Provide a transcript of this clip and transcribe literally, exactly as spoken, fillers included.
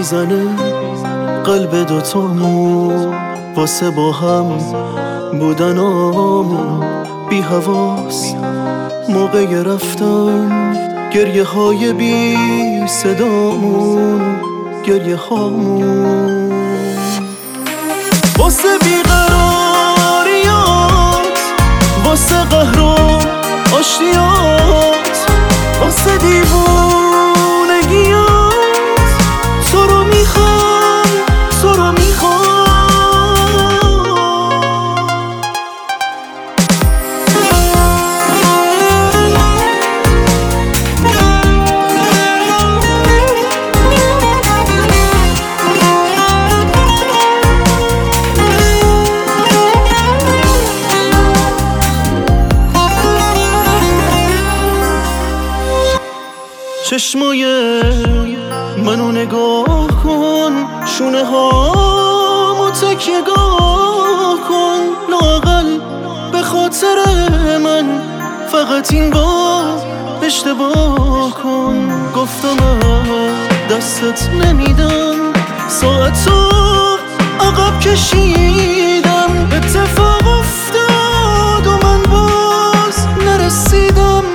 میزنه قلب دوتامون واسه با هم بودنامون. بی حواس موقع رفتن گریه های بی صدامون، گریه هامون واسه بیقراریات، واسه قهر و آشتیات، واسه دیوونگیات. تو رو میخوام، تو رو میخوام. چشمای منو نگاه کن، شونه هامو تکیه‌گاه کن. لااقل به خاطر من فقط این بار اشتباه کن. گفتم دستت نمیدم، ساعتو عقب کشیدم. اتفاق افتاد و من باز نرسیدم.